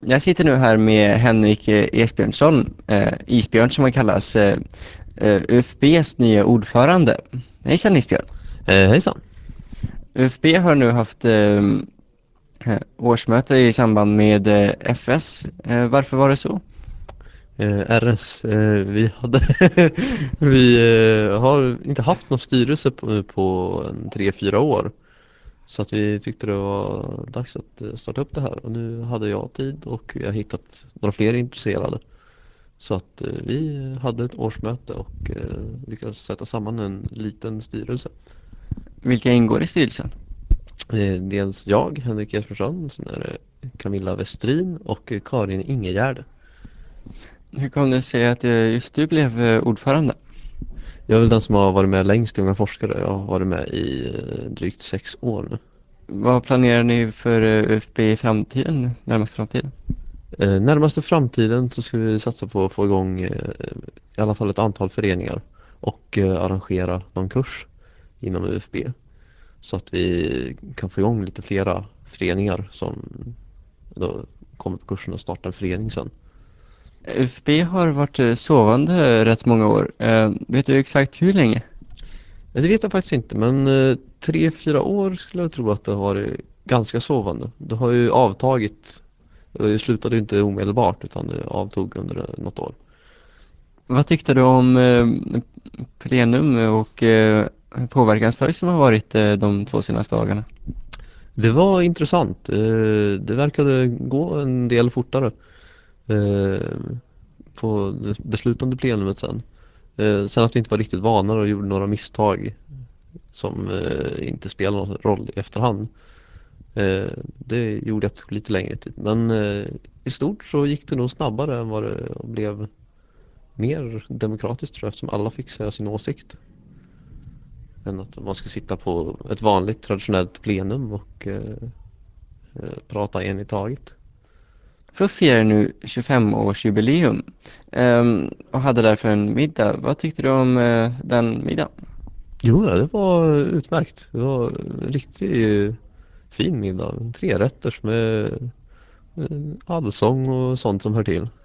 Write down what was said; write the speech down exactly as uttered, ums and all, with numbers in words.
Jag sitter nu här med Henrik eh, Esbjörnsson, eh, Isbjörn som han kallas, eh, eh, U F B:s nya ordförande. Hejsan Isbjörn. Eh, hejsan. U F B har nu haft eh, eh, årsmöte i samband med eh, F S. Eh, varför var det så? Eh, R S, eh, vi hade vi eh, har inte haft någon styrelse på, på en tre, fyra år. Så att vi tyckte det var dags att eh, starta upp det här. Och nu hade jag tid och jag har hittat några fler intresserade. Så att eh, vi hade ett årsmöte och eh, lyckades sätta samman en liten styrelse. Vilka ingår i styrelsen? Eh, dels jag, Henrik Jespersson, sen är det Camilla Westrin och eh, Karin Ingegärd. Hur kom det sig att eh, just du blev eh, ordförande? Jag är väl den som har varit med längst i Unga forskare. Jag har varit med i eh, drygt sex år nu. Vad planerar ni för eh, U F B i framtiden, närmaste framtiden? Eh, närmaste framtiden så ska vi satsa på att få igång eh, i alla fall ett antal föreningar och eh, arrangera någon kurs inom U F B så att vi kan få igång lite flera föreningar som då kommer på kursen och startar en förening sen. U F B har varit eh, sovande rätt många år. Eh, vet du exakt hur länge? Eh, Det vet jag faktiskt inte, men eh, tre, fyra år skulle jag tro att det har varit ganska sovande. Det har ju avtagit. Det slutade ju inte omedelbart utan det avtog under eh, något år. Vad tyckte du om eh, plenum och eh, påverkanstorg som har varit eh, de två senaste dagarna? Det var intressant. Eh, Det verkade gå en del fortare eh, på det beslutande plenumet sen. Eh, Sen att vi inte var riktigt vana och gjorde några misstag som eh, inte spelar någon roll i efterhand. Eh, Det gjorde att det tog lite längre tid. Men eh, i stort så gick det nog snabbare än vad det blev mer demokratiskt tror jag eftersom alla fick säga sin åsikt. Än att man ska sitta på ett vanligt traditionellt plenum och eh, eh, prata en i taget. F U F firar nu tjugofem-årsjubileum ehm, och hade därför en middag. Vad tyckte du om eh, den middagen? Jo, det var utmärkt. Det var en riktigt eh, fin middag. Tre rätters med eh, allsång och sånt som hör till.